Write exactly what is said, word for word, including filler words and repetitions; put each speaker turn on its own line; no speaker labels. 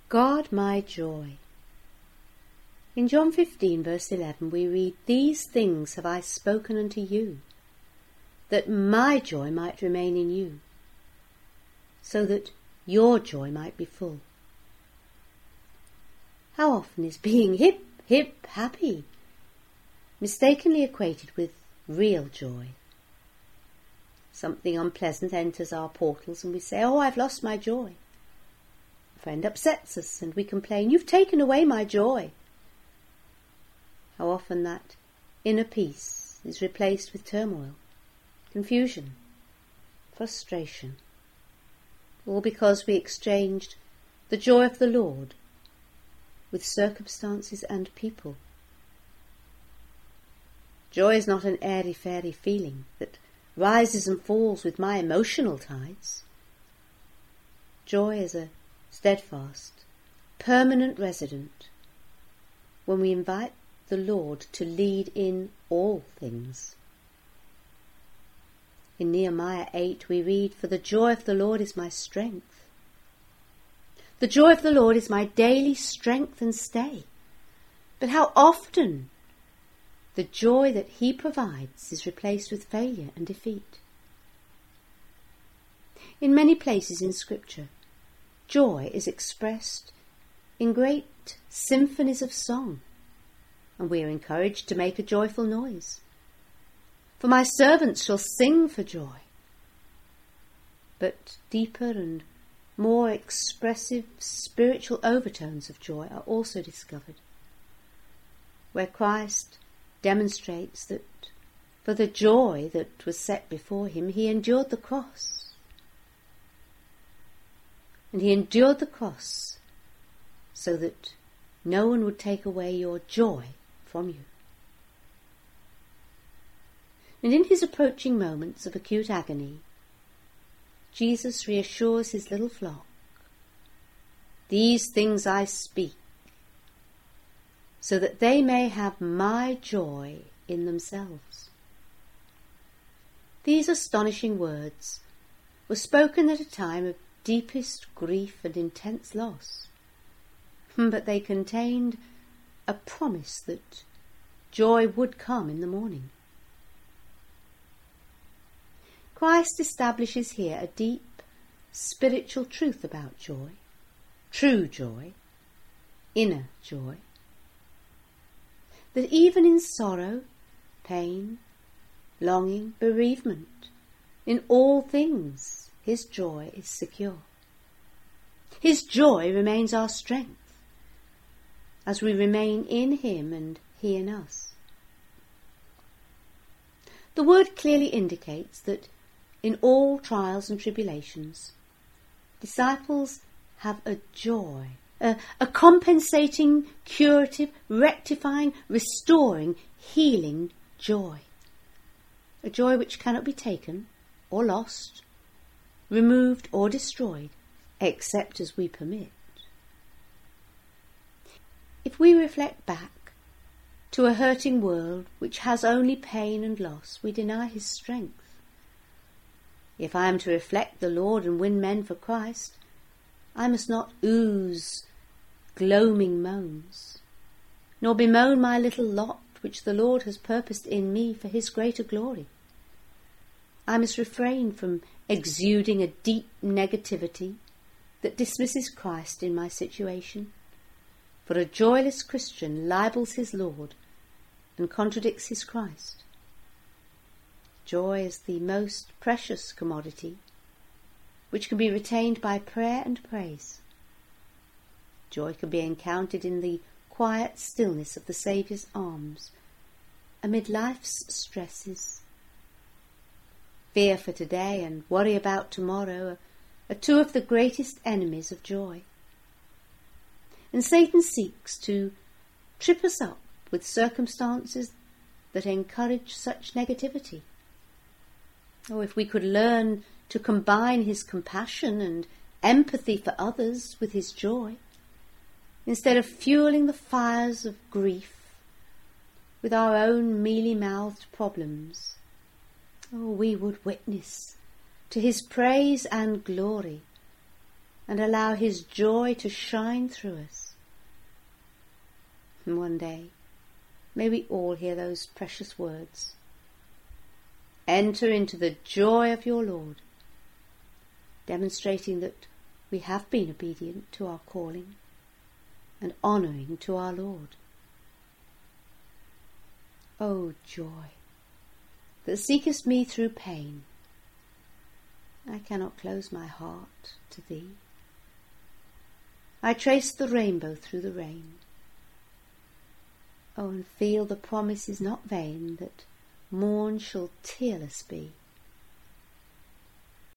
God my joy. In John fifteen verse eleven we read, "These things have I spoken unto you, that my joy might remain in you, so that your joy might be full." How often is being hip, hip, happy mistakenly equated with real joy? Something unpleasant enters our portals and we say, "Oh, I've lost my joy." A friend upsets us and we complain, "You've taken away my joy." How often that inner peace is replaced with turmoil, confusion, frustration, all because we exchanged the joy of the Lord with circumstances and people. Joy is not an airy-fairy feeling that rises and falls with my emotional tides. Joy is a steadfast, permanent resident when we invite the Lord to lead in all things. In Nehemiah eight we read, "For the joy of the Lord is my strength." The joy of the Lord is my daily strength and stay. But how often the joy that he provides is replaced with failure and defeat. In many places in Scripture, joy is expressed in great symphonies of song, and we are encouraged to make a joyful noise. "For my servants shall sing for joy." But deeper and more expressive spiritual overtones of joy are also discovered, where Christ demonstrates that for the joy that was set before him, he endured the cross. And he endured the cross so that no one would take away your joy from you. And in his approaching moments of acute agony, Jesus reassures his little flock, "These things I speak, so that they may have my joy in themselves." These astonishing words were spoken at a time of deepest grief and intense loss, but they contained a promise that joy would come in the morning. Christ establishes here a deep spiritual truth about joy, true joy, inner joy, that even in sorrow, pain, longing, bereavement, in all things his joy is secure. His joy remains our strength as we remain in him and he in us. The word clearly indicates that in all trials and tribulations, disciples have a joy, a, a compensating, curative, rectifying, restoring, healing joy. A joy which cannot be taken or lost, removed or destroyed, except as we permit. If we reflect back to a hurting world which has only pain and loss, we deny his strength. If I am to reflect the Lord and win men for Christ, I must not ooze gloaming moans, nor bemoan my little lot which the Lord has purposed in me for his greater glory. I must refrain from exuding a deep negativity that dismisses Christ in my situation, for a joyless Christian libels his Lord and contradicts his Christ. Joy is the most precious commodity which can be retained by prayer and praise. Joy can be encountered in the quiet stillness of the Saviour's arms amid life's stresses. Fear for today and worry about tomorrow are, are two of the greatest enemies of joy. And Satan seeks to trip us up with circumstances that encourage such negativity. Oh, if we could learn to combine his compassion and empathy for others with his joy, instead of fueling the fires of grief with our own mealy-mouthed problems, oh, we would witness to his praise and glory and allow his joy to shine through us. And one day, may we all hear those precious words, "Enter into the joy of your Lord," demonstrating that we have been obedient to our calling and honouring to our Lord. O joy that seekest me through pain, I cannot close my heart to thee. I trace the rainbow through the rain. Oh, and feel the promise is not vain, that morn shall tearless be.